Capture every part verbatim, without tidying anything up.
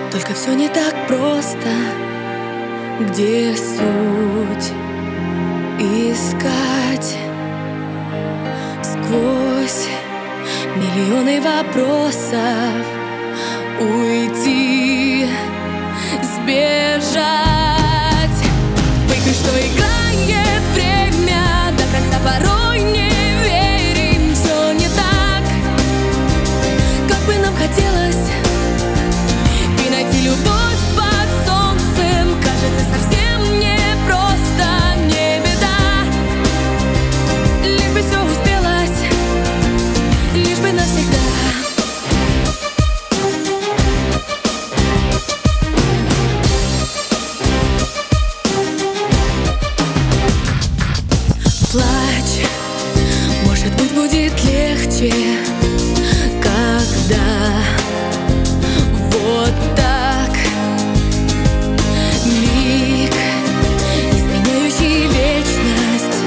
Только все не так просто. Где суть искать сквозь миллионы вопросов? Уйти, сбежать. Выигрыш, что играет время до конца, порой не верим, все не так, как бы нам хотелось. И найти любовь под солнцем кажется совсем непросто, не беда. Лишь бы все успелось, лишь бы навсегда. Плачь, может быть, будет легче, когда вот так миг, изменяющий вечность,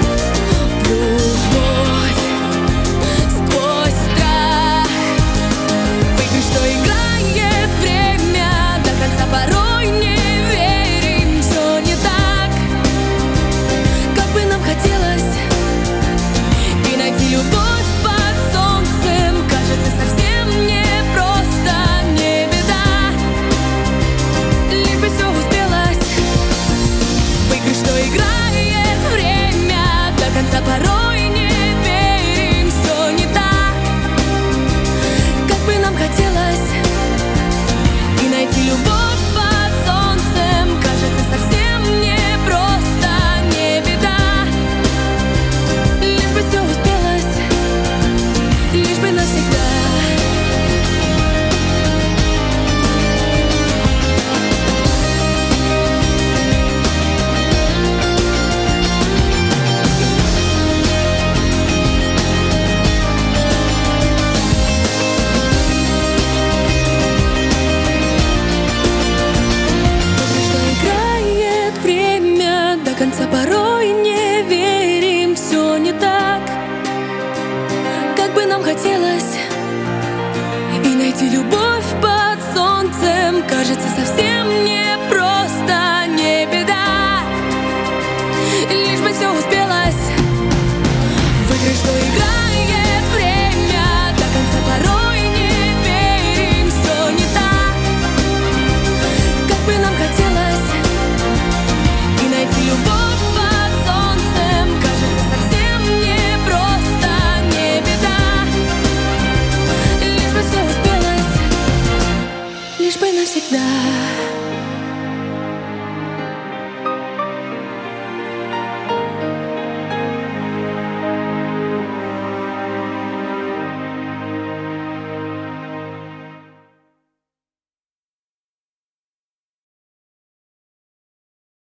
любовь сквозь страх. Выигрыш, что играет время до конца, порой не верим, все не так, как бы нам хотелось. И найти любовь под солнцем кажется совсем непросто, не беда. Лишь бы все успелось. Выигрыш, что играет время до конца, порой не верим, все не так, как бы нам хотелось. И найти любовь под солнцем кажется совсем непросто, не беда. Лишь бы все успелось, лишь бы навсегда. Играет время до конца, порой не верим, все не так, как бы нам хотелось. И найти любовь под солнцем кажется